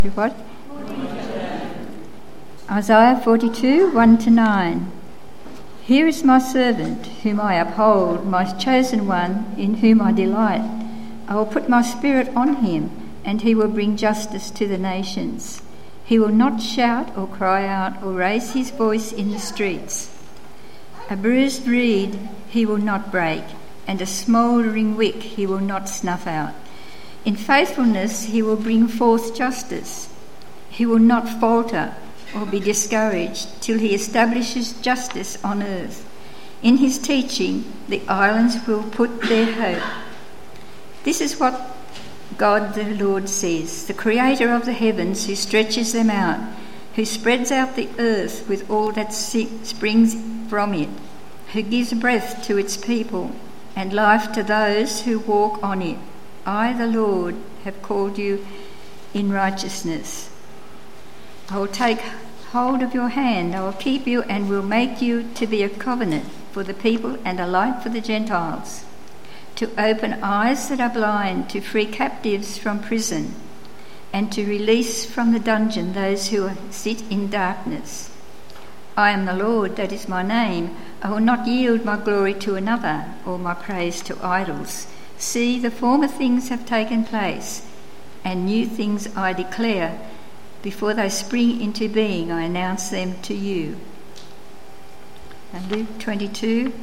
What? Isaiah 42, 1-9. Here is my servant, whom I uphold, my chosen one, in whom I delight. I will put my spirit on him, and he will bring justice to the nations. He will not shout or cry out or raise his voice in the streets. A bruised reed he will not break, and a smouldering wick he will not snuff out. In faithfulness he will bring forth justice. He will not falter or be discouraged till he establishes justice on earth. In his teaching the islands will put their hope. This is what God the Lord says, the creator of the heavens, who stretches them out, who spreads out the earth with all that springs from it, who gives breath to its people and life to those who walk on it. I, the Lord, have called you in righteousness. I will take hold of your hand, I will keep you and will make you to be a covenant for the people and a light for the Gentiles, to open eyes that are blind, to free captives from prison, and to release from the dungeon those who sit in darkness. I am the Lord, that is my name. I will not yield my glory to another, or my praise to idols. See, the former things have taken place, and new things I declare. Before they spring into being, I announce them to you. And Luke 22,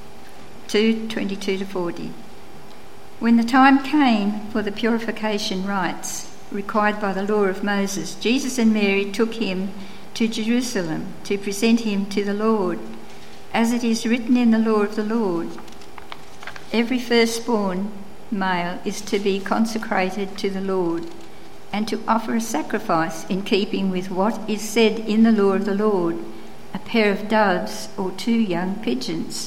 22-40. When the time came for the purification rites required by the law of Moses, Jesus and Mary took him to Jerusalem to present him to the Lord. As it is written in the law of the Lord, every firstborn male is to be consecrated to the Lord, and to offer a sacrifice in keeping with what is said in the law of the Lord, a pair of doves or 2 young pigeons.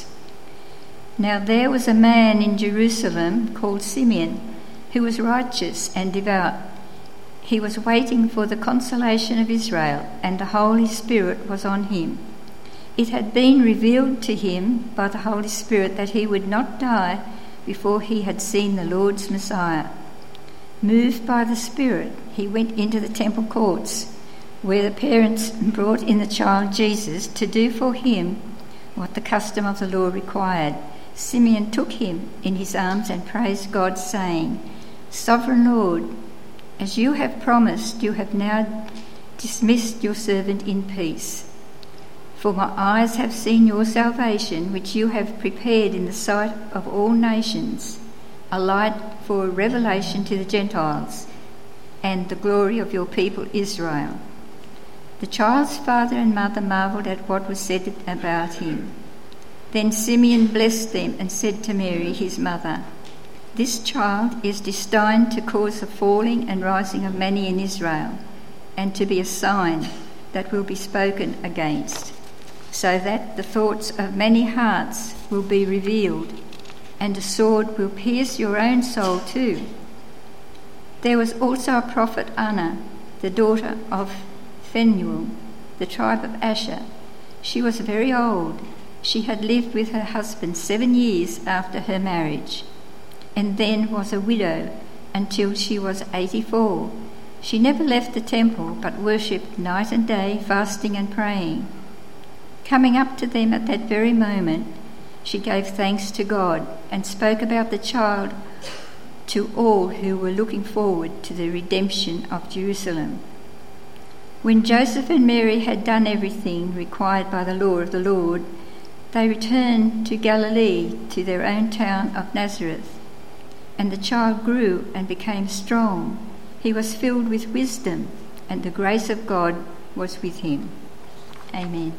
Now there was a man in Jerusalem called Simeon, who was righteous and devout. He was waiting for the consolation of Israel, and the Holy Spirit was on him. It had been revealed to him by the Holy Spirit that he would not die before he had seen the Lord's Messiah. Moved by the Spirit, he went into the temple courts, where the parents brought in the child Jesus to do for him what the custom of the law required. Simeon took him in his arms and praised God, saying, Sovereign Lord, as you have promised, you have now dismissed your servant in peace. For my eyes have seen your salvation, which you have prepared in the sight of all nations, a light for a revelation to the Gentiles, and the glory of your people Israel. The child's father and mother marvelled at what was said about him. Then Simeon blessed them and said to Mary, his mother, This child is destined to cause the falling and rising of many in Israel, and to be a sign that will be spoken against, so that the thoughts of many hearts will be revealed, and a sword will pierce your own soul too. There was also a prophet Anna, the daughter of Phanuel, the tribe of Asher. She was very old. She had lived with her husband 7 years after her marriage, and then was a widow until she was 84. She never left the temple, but worshipped night and day, fasting and praying. Coming up to them at that very moment, she gave thanks to God and spoke about the child to all who were looking forward to the redemption of Jerusalem. When Joseph and Mary had done everything required by the law of the Lord, they returned to Galilee, to their own town of Nazareth. And the child grew and became strong. He was filled with wisdom, and the grace of God was with him. Amen.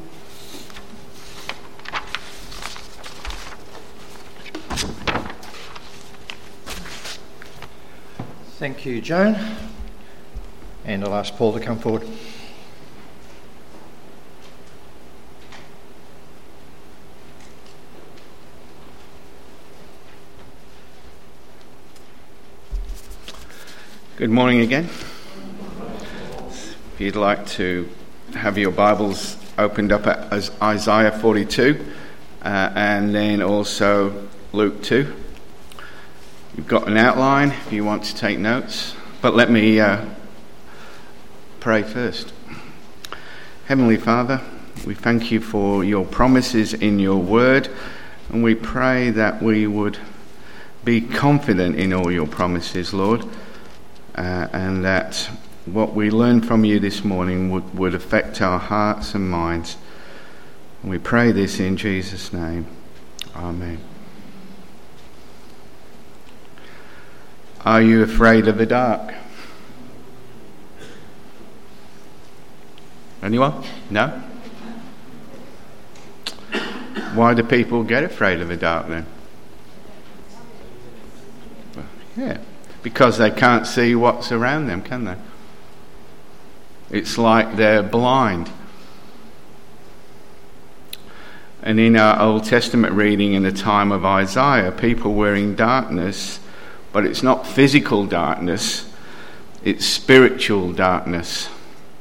Thank you, Joan. And I'll ask Paul to come forward. Good morning again. If you'd like to have your Bibles opened up at Isaiah 42 and then also Luke 2. You've got an outline if you want to take notes, but let me pray first. Heavenly Father, we thank you for your promises in your word, and we pray that we would be confident in all your promises, Lord, and that what we learn from you this morning would affect our hearts and minds. And we pray this in Jesus' name. Amen. Are you afraid of the dark? Anyone? No? Why do people get afraid of the dark then? Well, yeah, because they can't see what's around them, can they? It's like they're blind. And in our Old Testament reading in the time of Isaiah, people were in darkness, but it's not physical darkness, it's spiritual darkness.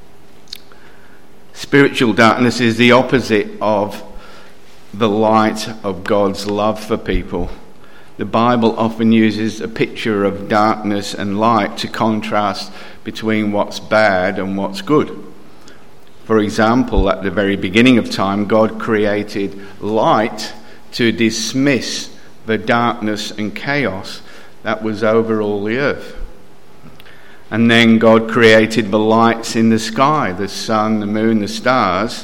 Spiritual darkness is the opposite of the light of God's love for people. The Bible often uses a picture of darkness and light to contrast between what's bad and what's good. For example, at the very beginning of time, God created light to dismiss the darkness and chaos that was over all the earth. And then God created the lights in the sky, the sun, the moon, the stars,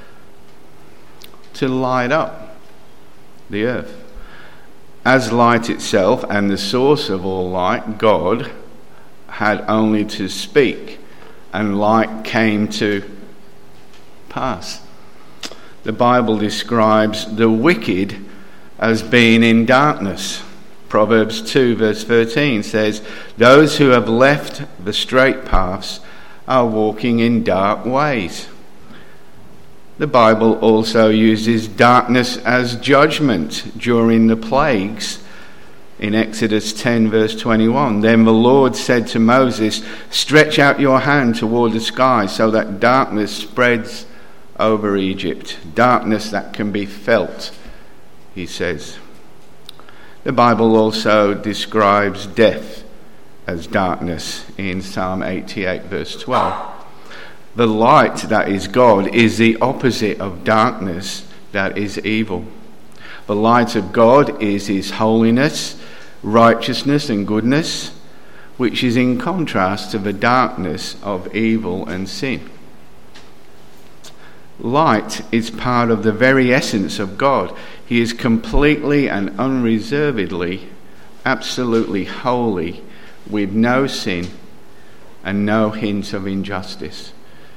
to light up the earth. As light itself and the source of all light, God had only to speak, and light came to pass. The Bible describes the wicked as being in darkness. Proverbs 2 verse 13 says, "Those who have left the straight paths are walking in dark ways." The Bible also uses darkness as judgment during the plagues. In Exodus 10 verse 21, "Then the Lord said to Moses, 'Stretch out your hand toward the sky so that darkness spreads over Egypt.'" Darkness that can be felt, he says. The Bible also describes death as darkness in Psalm 88 verse 12. The light that is God is the opposite of darkness that is evil. The light of God is his holiness, righteousness and goodness, which is in contrast to the darkness of evil and sin. Light is part of the very essence of God. He is completely and unreservedly, absolutely holy, with no sin and no hint of injustice.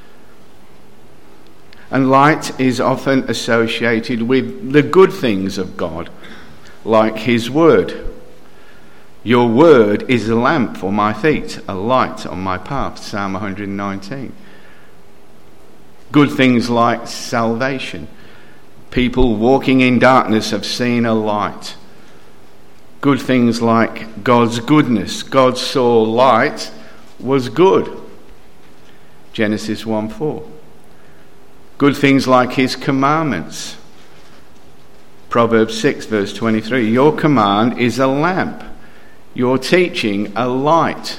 And light is often associated with the good things of God, like his word. "Your word is a lamp for my feet, a light on my path," Psalm 119. Good things like salvation. People walking in darkness have seen a light. Good things like God's goodness. God saw light was good. Genesis 1:4. Good things like his commandments. Proverbs 6 verse 23. "Your command is a lamp, your teaching a light."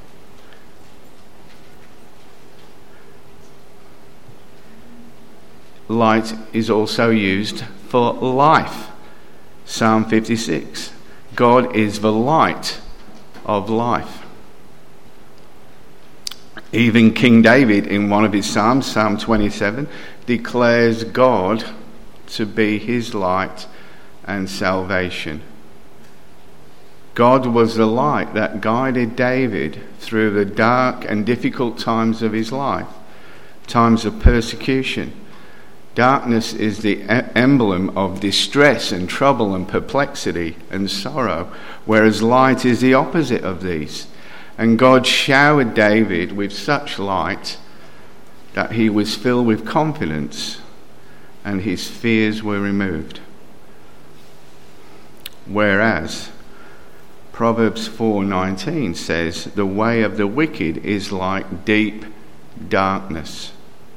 Light is also used for life. Psalm 56. God is the light of life. Even King David, in one of his Psalms, Psalm 27, declares God to be his light and salvation. God was the light that guided David through the dark and difficult times of his life, times of persecution. Darkness is the emblem of distress and trouble and perplexity and sorrow, whereas light is the opposite of these. And God showered David with such light that he was filled with confidence and his fears were removed. Whereas Proverbs 4:19 says, "The way of the wicked is like deep darkness."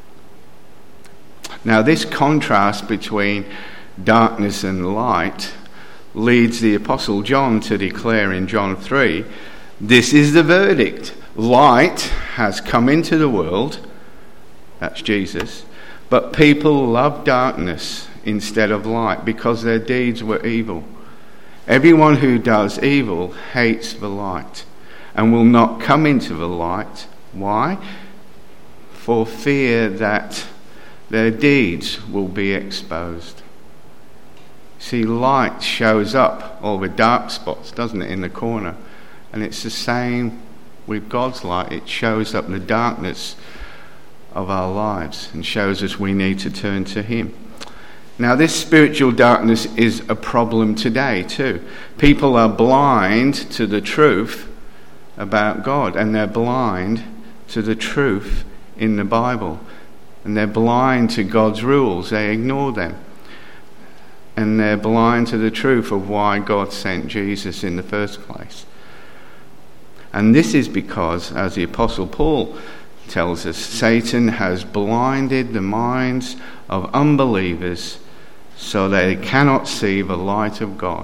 Now, this contrast between darkness and light leads the Apostle John to declare in John 3, "This is the verdict. Light has come into the world, that's Jesus, but people love darkness instead of light because their deeds were evil. Everyone who does evil hates the light and will not come into the light. Why? For fear that their deeds will be exposed. See, light shows up all the dark spots, doesn't it, in the corner? And it's the same with God's light. It shows up the darkness of our lives and shows us we need to turn to him. Now, this spiritual darkness is a problem today too. People are blind to the truth about God, and they're blind to the truth in the Bible. And they're blind to God's rules. They ignore them. And they're blind to the truth of why God sent Jesus in the first place. And this is because, as the Apostle Paul tells us, Satan has blinded the minds of unbelievers so they cannot see the light of God.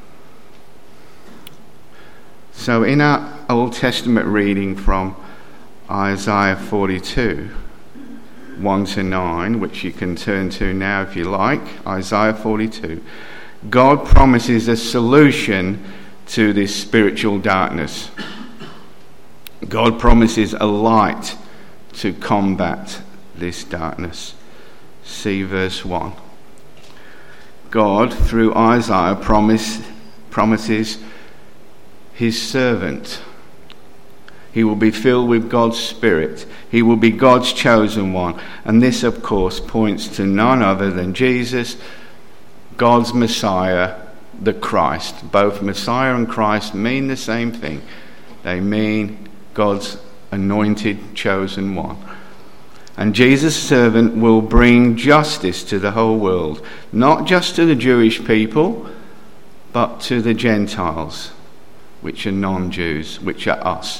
So in our Old Testament reading from Isaiah 42, 1-9, which you can turn to now if you like, Isaiah 42, God promises a solution to this spiritual darkness. God promises a light to combat this darkness. See verse 1. God, through Isaiah, promises his servant. He will be filled with God's Spirit. He will be God's chosen one. And this, of course, points to none other than Jesus, God's Messiah, the Christ. Both Messiah and Christ mean the same thing. They mean God's anointed, chosen one. And Jesus' servant will bring justice to the whole world, not just to the Jewish people, but to the Gentiles, which are non-Jews, which are us.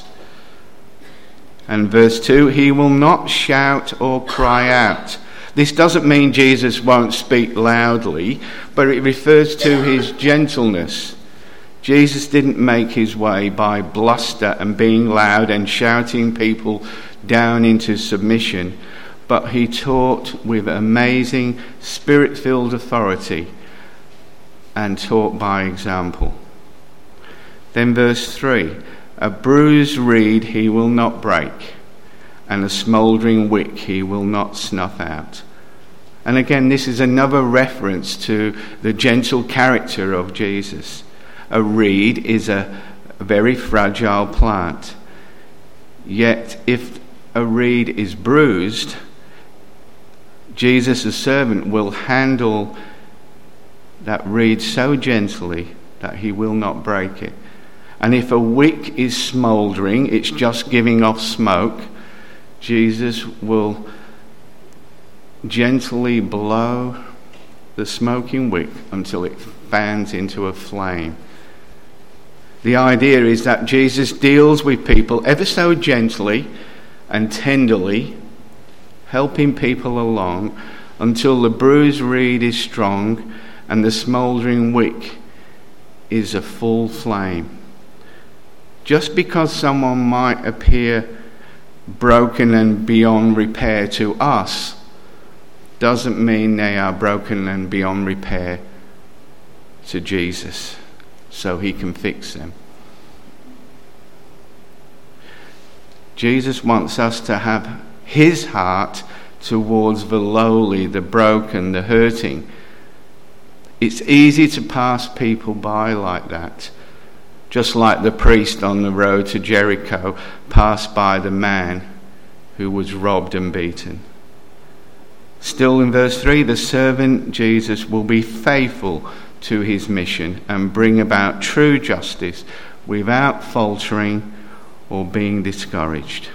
And verse 2, he will not shout or cry out. This doesn't mean Jesus won't speak loudly, but it refers to his gentleness. Jesus didn't make his way by bluster and being loud and shouting people down into submission, but he taught with amazing spirit-filled authority and taught by example. Then verse 3, a bruised reed he will not break, and a smouldering wick he will not snuff out. And again, this is another reference to the gentle character of Jesus. A reed is a very fragile plant. Yet if a reed is bruised, Jesus, the servant, will handle that reed so gently that he will not break it. And if a wick is smouldering, it's just giving off smoke, Jesus will gently blow the smoking wick until it fans into a flame. The idea is that Jesus deals with people ever so gently and tenderly, helping people along until the bruised reed is strong and the smouldering wick is a full flame. Just because someone might appear broken and beyond repair to us doesn't mean they are broken and beyond repair to Jesus, so he can fix them. Jesus wants us to have his heart towards the lowly, the broken, the hurting. It's easy to pass people by like that. Just like the priest on the road to Jericho passed by the man who was robbed and beaten. Still in verse 3, the servant Jesus will be faithful to his mission and bring about true justice without faltering or being discouraged.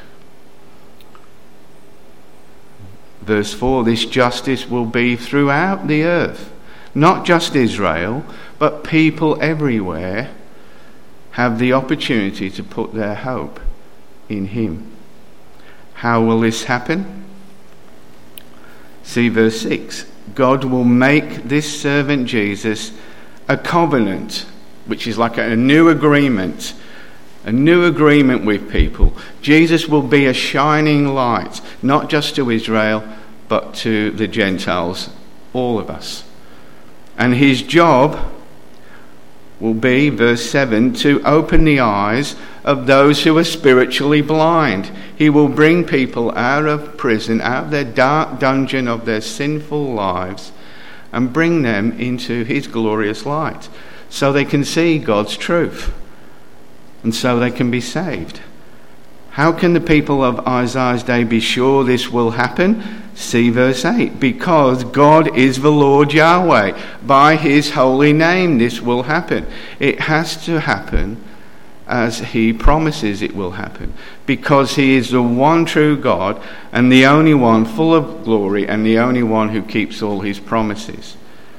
Verse 4, this justice will be throughout the earth, not just Israel, but people everywhere have the opportunity to put their hope in him. How will this happen? See verse 6. God will make this servant Jesus a covenant, which is like a new agreement a new agreement with people. Jesus will be a shining light, not just to Israel, but to the Gentiles, all of us. And his job will be, verse 7, to open the eyes of those who are spiritually blind. He will bring people out of prison, out of their dark dungeon of their sinful lives, and bring them into his glorious light, so they can see God's truth, and so they can be saved. How can the people of Isaiah's day be sure this will happen? See verse 8. Because God is the Lord Yahweh. By his holy name this will happen. It has to happen as he promises it will happen. Because he is the one true God and the only one full of glory and the only one who keeps all his promises.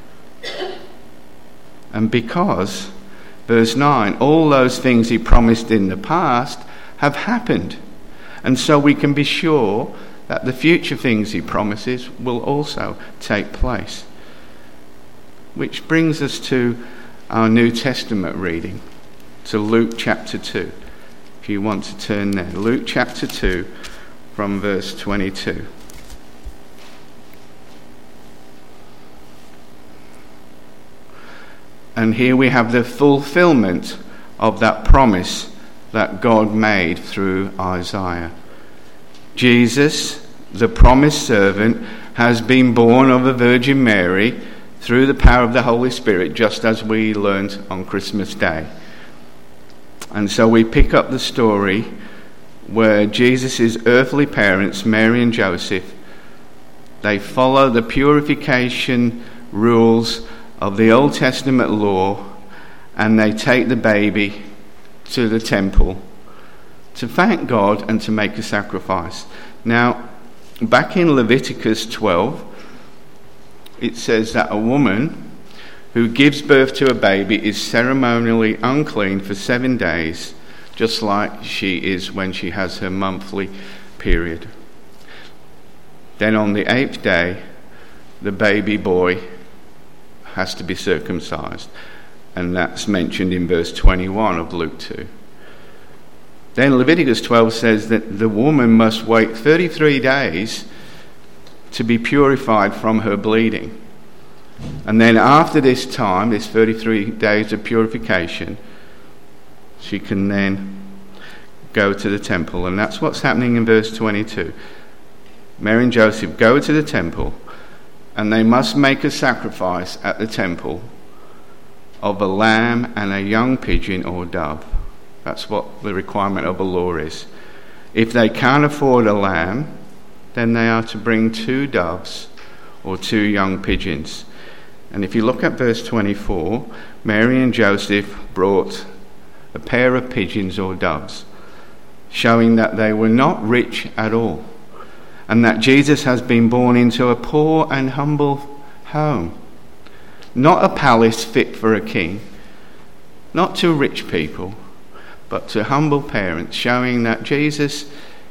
And because, verse 9, all those things he promised in the past have happened. And so we can be sure that the future things he promises will also take place. Which brings us to our New Testament reading, to Luke chapter 2. If you want to turn there. Luke chapter 2 from verse 22. And here we have the fulfillment of that promise that God made through Isaiah. Jesus, the promised servant, has been born of the Virgin Mary through the power of the Holy Spirit, just as we learned on Christmas Day. And so we pick up the story where Jesus' earthly parents, Mary and Joseph, they follow the purification rules of the Old Testament law, and they take the baby to the temple to thank God and to make a sacrifice. Now, back in Leviticus 12, it says that a woman who gives birth to a baby is ceremonially unclean for 7 days, just like she is when she has her monthly period. Then on the 8th day, the baby boy has to be circumcised, and that's mentioned in verse 21 of Luke 2. Then Leviticus 12 says that the woman must wait 33 days to be purified from her bleeding. And then after this time, this 33 days of purification, she can then go to the temple. And that's what's happening in verse 22. Mary and Joseph go to the temple, and they must make a sacrifice at the temple of a lamb and a young pigeon or dove. That's what the requirement of the law is. If they can't afford a lamb, then they are to bring 2 doves or 2 young pigeons. And if you look at verse 24, Mary and Joseph brought a pair of pigeons or doves, showing that they were not rich at all, and that Jesus has been born into a poor and humble home. Not a palace fit for a king, not to rich people, but to humble parents, showing that Jesus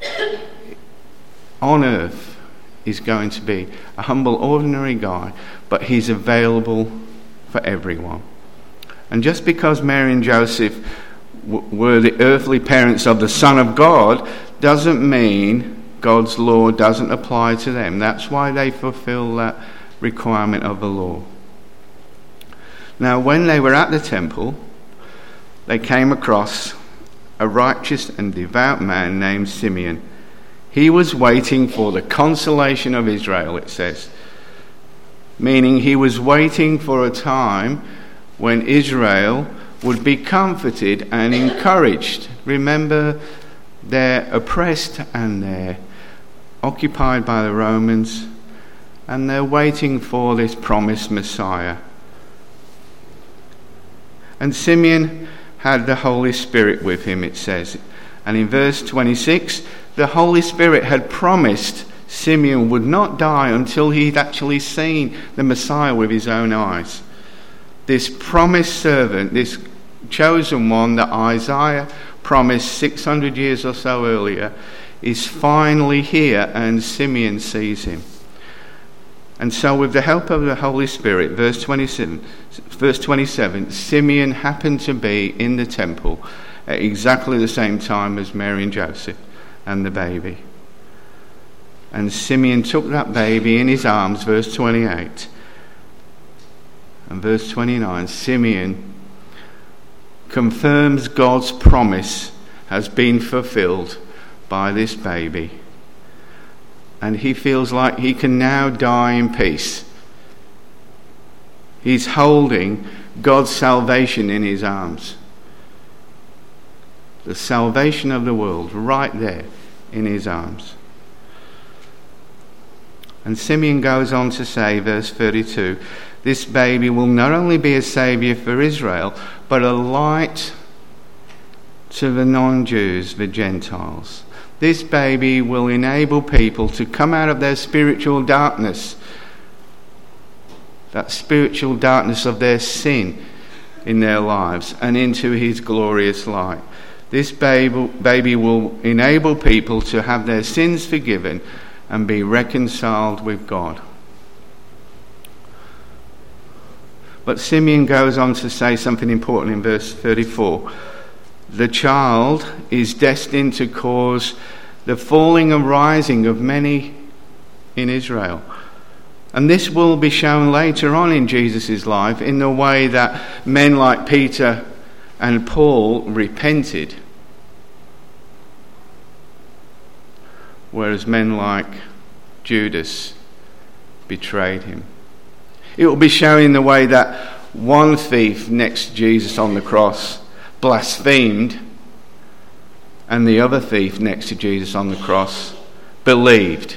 on earth is going to be a humble, ordinary guy, but he's available for everyone. And just because Mary and Joseph were the earthly parents of the Son of God doesn't mean God's law doesn't apply to them. That's why they fulfill that requirement of the law. Now, when they were at the temple, they came across a righteous and devout man named Simeon. He was waiting for the consolation of Israel, it says. Meaning he was waiting for a time when Israel would be comforted and encouraged. Remember, they're oppressed and they're occupied by the Romans, and they're waiting for this promised Messiah. And Simeon had the Holy Spirit with him, it says. And in verse 26, the Holy Spirit had promised Simeon would not die until he'd actually seen the Messiah with his own eyes. This promised servant, this chosen one that Isaiah promised 600 years or so earlier, is finally here, and Simeon sees him. And so with the help of the Holy Spirit, verse 27, Simeon happened to be in the temple, at exactly the same time as Mary and Joseph and the baby. And Simeon took that baby in his arms, verse 28. And verse 29, Simeon confirms God's promise has been fulfilled by this baby. And he feels like he can now die in peace. He's holding God's salvation in his arms. The salvation of the world right there in his arms. And Simeon goes on to say, verse 32, this baby will not only be a saviour for Israel, but a light to the non-Jews, the Gentiles. This baby will enable people to come out of their spiritual darkness, that spiritual darkness of their sin in their lives, and into his glorious light. This baby will enable people to have their sins forgiven and be reconciled with God. But Simeon goes on to say something important in verse 34. The child is destined to cause the falling and rising of many in Israel. And this will be shown later on in Jesus' life in the way that men like Peter and Paul repented, whereas men like Judas betrayed him. It will be shown in the way that one thief next to Jesus on the cross blasphemed, and the other thief next to Jesus on the cross believed.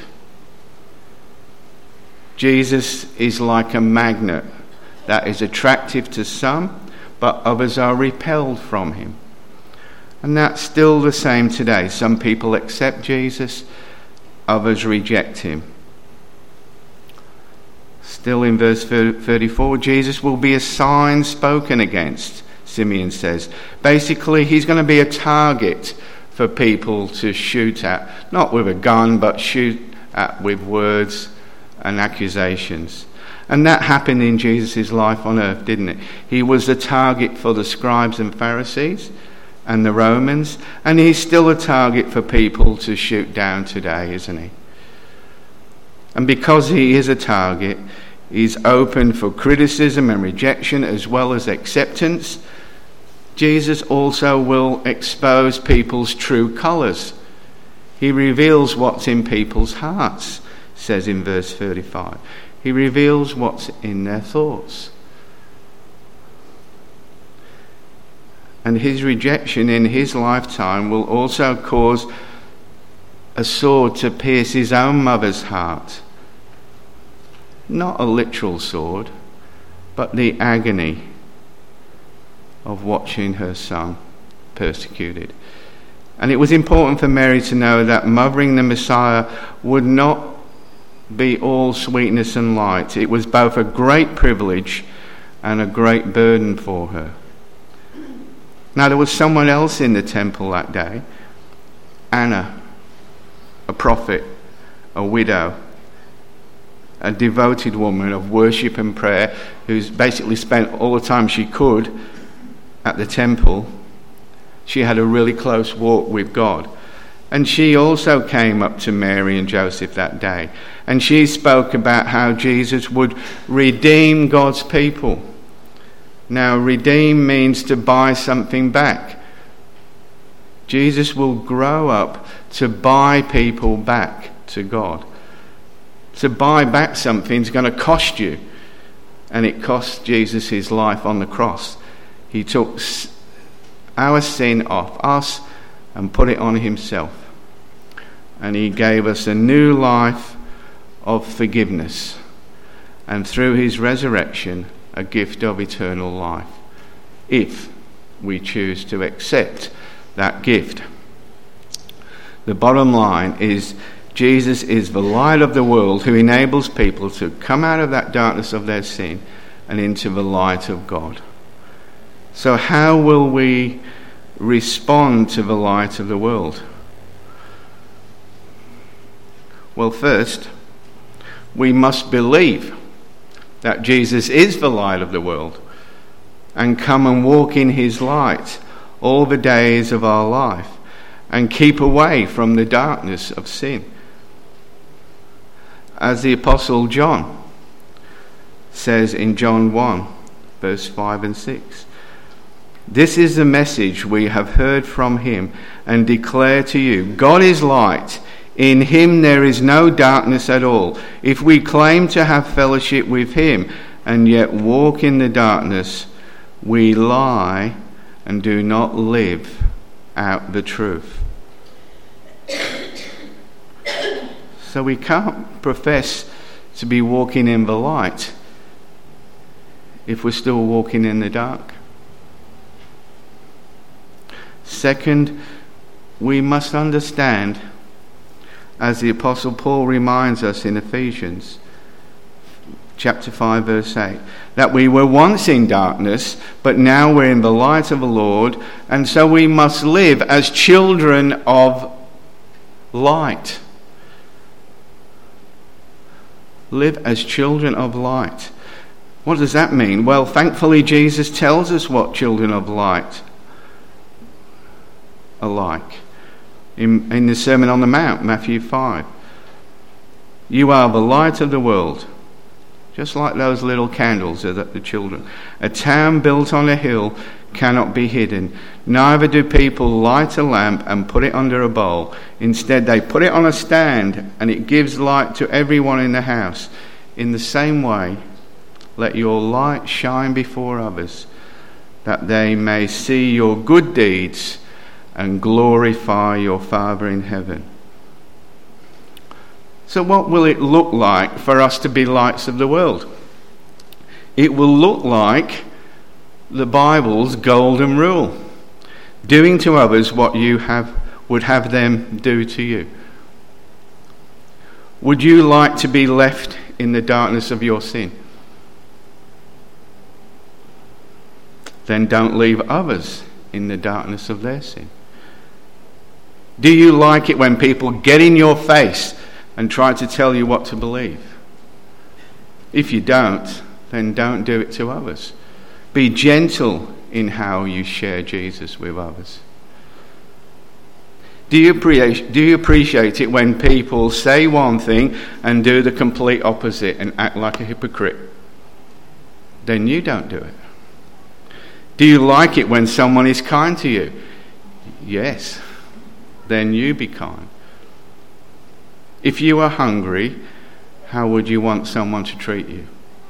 Jesus is like a magnet that is attractive to some, but others are repelled from him. And that's still the same today. Some people accept Jesus, others reject him. Still in verse 34, Jesus will be a sign spoken against, Simeon says. Basically, he's going to be a target for people to shoot at. Not with a gun, but shoot at with words and accusations. And that happened in Jesus' life on earth, didn't it? He was a target for the scribes and Pharisees and the Romans, and he's still a target for people to shoot down today, isn't he? And because he is a target, he's open for criticism and rejection as well as acceptance. Jesus also will expose people's true colours. He reveals what's in people's hearts, says in verse 35. He reveals what's in their thoughts. And his rejection in his lifetime will also cause a sword to pierce his own mother's heart. Not a literal sword, but the agony of watching her son persecuted. And it was important for Mary to know that mothering the Messiah would not be all sweetness and light. It was both a great privilege and a great burden for her. Now, there was someone else in the temple that day, Anna, a prophet, a widow, a devoted woman of worship and prayer, who's basically spent all the time she could at the temple. She had a really close walk with God. And she also came up to Mary and Joseph that day. And she spoke about how Jesus would redeem God's people. Now, redeem means to buy something back. Jesus will grow up to buy people back to God. To buy back something is going to cost you. And it cost Jesus his life on the cross. He took our sin off us and put it on himself. And he gave us a new life of forgiveness. And through his resurrection, a gift of eternal life. If we choose to accept that gift. The bottom line is Jesus is the light of the world who enables people to come out of that darkness of their sin and into the light of God. So how will we respond to the light of the world? Well, first, we must believe that Jesus is the light of the world and come and walk in his light, all the days of our life and keep away from the darkness of sin. As the Apostle John says in John 1, verse 5 and 6, "This is the message we have heard from him and declare to you. God is light. In him there is no darkness at all. If we claim to have fellowship with him and yet walk in the darkness, we lie and do not live out the truth." So we can't profess to be walking in the light if we're still walking in the dark. Second, we must understand, as the Apostle Paul reminds us in Ephesians chapter 5 verse 8, that we were once in darkness, but now we're in the light of the Lord, and so we must live as children of light. Live as children of light. What does that mean? Well, thankfully Jesus tells us what children of light are like. In the Sermon on the Mount, Matthew 5. "You are the light of the world," just like those little candles that the children. "A town built on a hill cannot be hidden. Neither do people light a lamp and put it under a bowl. Instead, they put it on a stand, and it gives light to everyone in the house. In the same way, let your light shine before others, that they may see your good deeds and glorify your Father in heaven." So what will it look like for us to be lights of the world? It will look like the Bible's golden rule: doing to others what you would have them do to you. Would you like to be left in the darkness of your sin? Then don't leave others in the darkness of their sin. Do you like it when people get in your face and try to tell you what to believe? If you don't, then don't do it to others. Be gentle in how you share Jesus with others. Do you appreciate it when people say one thing and do the complete opposite and act like a hypocrite? Then you don't do it. Do you like it when someone is kind to you? Yes. Then you be kind. If you are hungry, how would you want someone to treat you?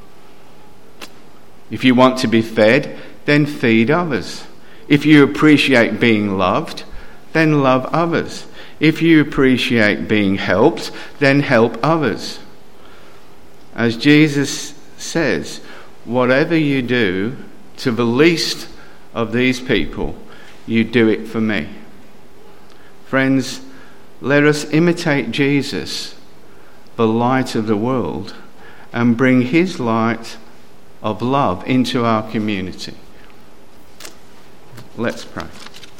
If you want to be fed, then feed others. If you appreciate being loved, then love others. If you appreciate being helped, then help others. As Jesus says, whatever you do to the least of these people, you do it for me. Friends, let us imitate Jesus, the light of the world, and bring his light of love into our community. Let's pray.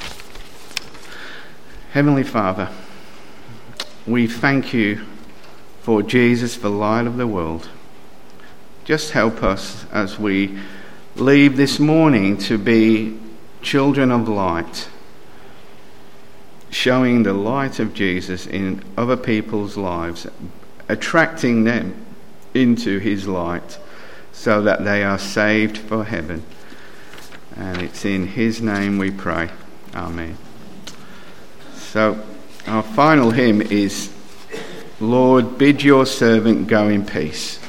Heavenly Father, we thank you for Jesus, the light of the world. Just help us as we leave this morning to be children of light, showing the light of Jesus in other people's lives, attracting them into his light so that they are saved for heaven. And it's in his name we pray. Amen. So our final hymn is, "Lord, bid your servant go in peace."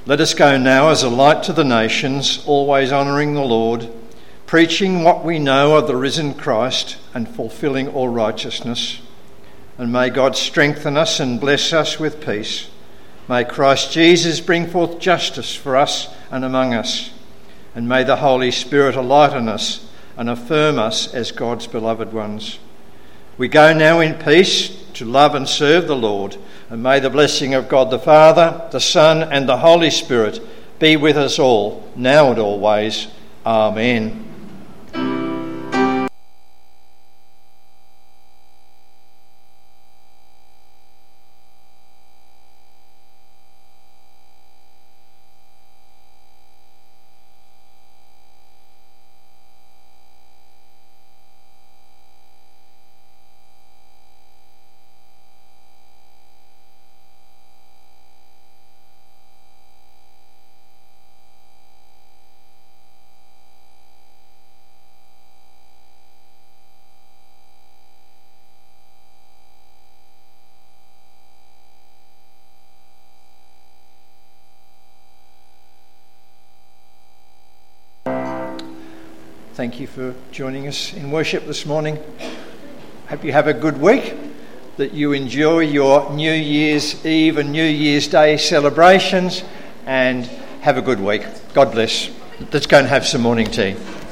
Let us go now as a light to the nations, always honouring the Lord, preaching what we know of the risen Christ and fulfilling all righteousness. And may God strengthen us and bless us with peace. May Christ Jesus bring forth justice for us and among us. And may the Holy Spirit enlighten us and affirm us as God's beloved ones. We go now in peace to love and serve the Lord. And may the blessing of God the Father, the Son and the Holy Spirit be with us all, now and always. Amen. Thank you for joining us in worship this morning. Hope you have a good week, that you enjoy your New Year's Eve and New Year's Day celebrations, and have a good week. God bless. Let's go and have some morning tea.